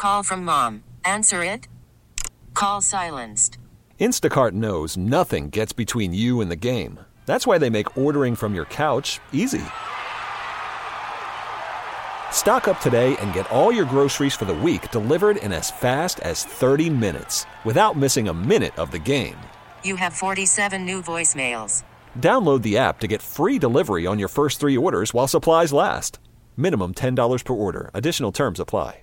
call from mom. Answer it. Call silenced. Instacart knows nothing gets between you and the game. That's why they make ordering from your couch easy. Stock up today and get all your groceries for the week delivered in as fast as 30 minutes without missing a minute of the game. You have 47 new voicemails. Download the app to get free delivery on your first 3 orders while supplies last. Minimum $10 per order. Additional terms apply.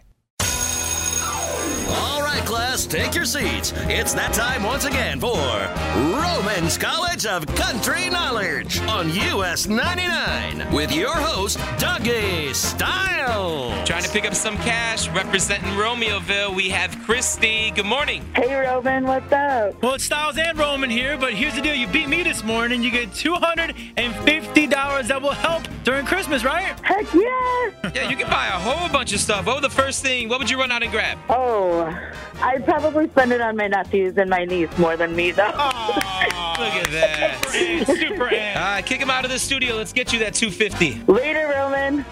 All right, class, take your seats. It's that time once again for Roman's College of Country Knowledge on US 99 with your host, Dougie Style. Trying to pick up some cash, representing Romeoville, we have Christy. Good morning. Hey, Roman, what's up? Well, it's Styles and Roman here, but here's the deal. You beat me this morning. You get $250 that will help during Christmas, right? Heck yeah! Yeah, you can buy a whole bunch of stuff. What would you run out and grab? Oh, I'd probably spend it on my nephews and my niece more than me, though. Oh, look at that. Super Ant. All right, kick him out of the studio. Let's get you that $250. Later, Roman.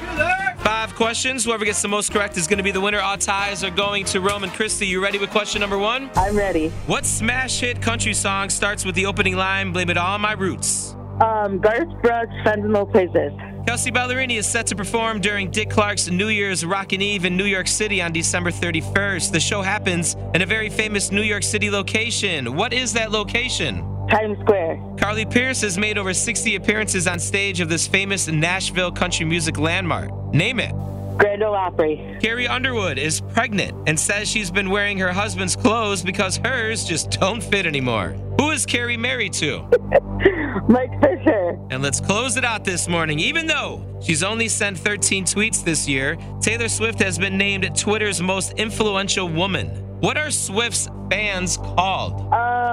5 questions. Whoever gets the most correct is going to be the winner. All ties are going to Roman. Christy, you ready with question number 1? I'm ready. What smash hit country song starts with the opening line, "Blame It All on My Roots"? Garth Brooks, Friends in Low Places. Kelsey Ballerini is set to perform during Dick Clark's New Year's Rockin' Eve in New York City on December 31st. The show happens in a very famous New York City location. What is that location? Times Square. Carly Pearce has made over 60 appearances on stage of this famous Nashville country music landmark. Name it. Grand Ole Opry. Carrie Underwood is pregnant and says she's been wearing her husband's clothes because hers just don't fit anymore. Who is Carrie married to? Mike Fisher. And let's close it out this morning. Even though she's only sent 13 tweets this year, Taylor Swift has been named Twitter's most influential woman. What are Swift's fans called?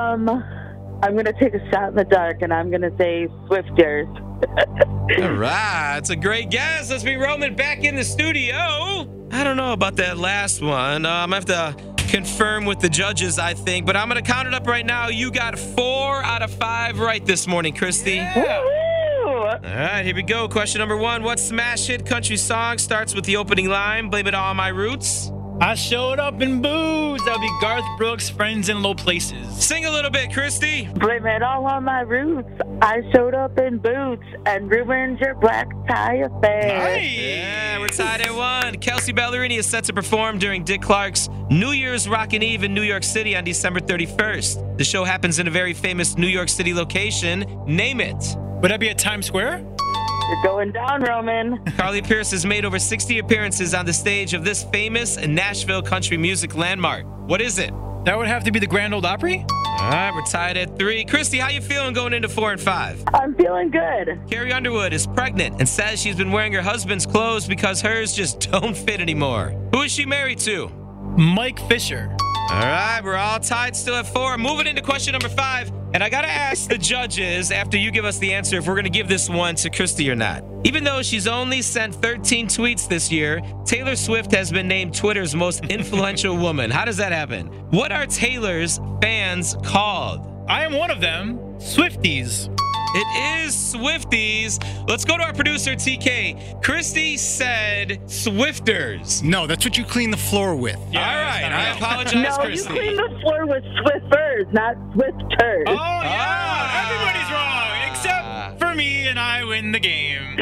I'm going to take a shot in the dark, and I'm going to say Swifters. All right, it's a great guess. Let's be Roman back in the studio. I don't know about that last one. I'm going to have to confirm with the judges, I think, but I'm going to count it up right now. You got 4 out of 5 right this morning, Christy. Woo! All right, here we go. Question number 1. What smash hit country song starts with the opening line, "Blame It All on My Roots"? I showed up in booze. That would be Garth Brooks, Friends in Low Places. Sing a little bit, Christy. Blame it all on my roots. I showed up in boots and ruined your black tie affair. Nice. Yeah, we're tied at 1. Kelsey Ballerini is set to perform during Dick Clark's New Year's Rockin' Eve in New York City on December 31st. The show happens in a very famous New York City location. Name it. Would that be at Times Square? You're going down, Roman. Carly Pearce has made over 60 appearances on the stage of this famous Nashville country music landmark. What is it? That would have to be the Grand Ole Opry? All right, we're tied at 3. Christy, how you feeling going into 4 and 5? I'm feeling good. Carrie Underwood is pregnant and says she's been wearing her husband's clothes because hers just don't fit anymore. Who is she married to? Mike Fisher. All right, we're all tied still at 4. Moving into question number 5. And I got to ask the judges, after you give us the answer, if we're going to give this one to Christy or not. Even though she's only sent 13 tweets this year, Taylor Swift has been named Twitter's most influential woman. How does that happen? What are Taylor's fans called? I am one of them. Swifties. It is Swifties. Let's go to our producer, TK. Christy said Swifters. No, that's what you clean the floor with. All right, I apologize, No, Christy. you clean the floor with Swifters, not Swifters. Oh, yeah. Everybody's wrong, except for me, and I win the game.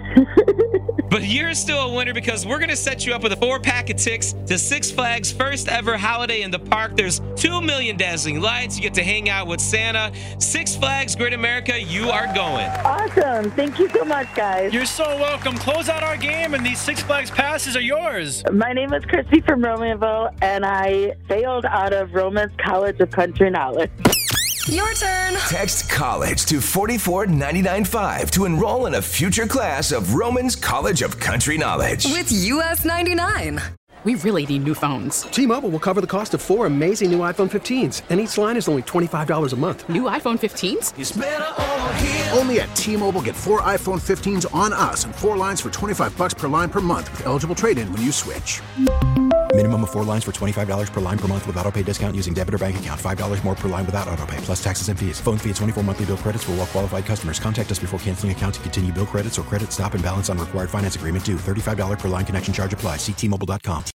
But you're still a winner because we're going to set you up with a 4-pack of tickets to Six Flags' first ever holiday in the park. There's 2 million dazzling lights. You get to hang out with Santa. Six Flags Great America, you are going. Awesome. Thank you so much, guys. You're so welcome. Close out our game, and these Six Flags passes are yours. My name is Christy from Romanville, and I failed out of Roman's College of Country Knowledge. Your turn. Text college to 44995 to enroll in a future class of Roman's College of Country Knowledge. With US 99. We really need new phones. T-Mobile will cover the cost of 4 amazing new iPhone 15s, and each line is only $25 a month. New iPhone 15s? It's better over here. Only at T-Mobile, get 4 iPhone 15s on us and 4 lines for $25 per line per month with eligible trade-in when you switch. Minimum of 4 lines for $25 per line per month with autopay discount using debit or bank account. $5 more per line without autopay, plus taxes and fees. Phone fee at 24 monthly bill credits for well-qualified customers. Contact us before canceling account to continue bill credits or credit stop and balance on required finance agreement due. $35 per line connection charge applies. See T-Mobile.com.